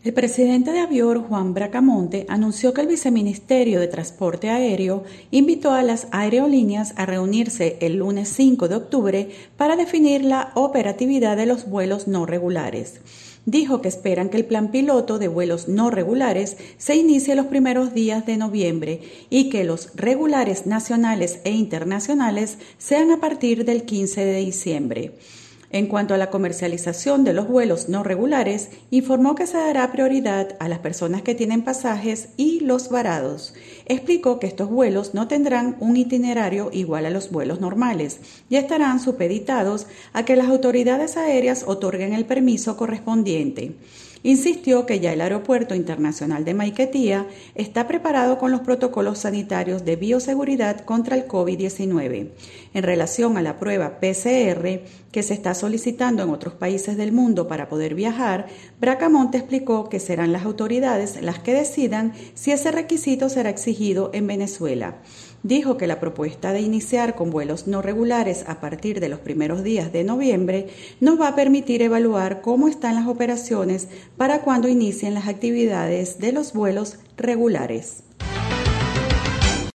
El presidente de Avior, Juan Bracamonte, anunció que el Viceministerio de Transporte Aéreo invitó a las aerolíneas a reunirse el lunes 5 de octubre para definir la operatividad de los vuelos no regulares. Dijo que esperan que el plan piloto de vuelos no regulares se inicie los primeros días de noviembre y que los regulares nacionales e internacionales sean a partir del 15 de diciembre. En cuanto a la comercialización de los vuelos no regulares, informó que se dará prioridad a las personas que tienen pasajes y los varados. Explicó que estos vuelos no tendrán un itinerario igual a los vuelos normales y estarán supeditados a que las autoridades aéreas otorguen el permiso correspondiente. Insistió que ya el Aeropuerto Internacional de Maiquetía está preparado con los protocolos sanitarios de bioseguridad contra el COVID-19. En relación a la prueba PCR que se está solicitando en otros países del mundo para poder viajar, Bracamonte explicó que serán las autoridades las que decidan si ese requisito será exigido en Venezuela. Dijo que la propuesta de iniciar con vuelos no regulares a partir de los primeros días de noviembre nos va a permitir evaluar cómo están las operaciones para cuando inicien las actividades de los vuelos regulares.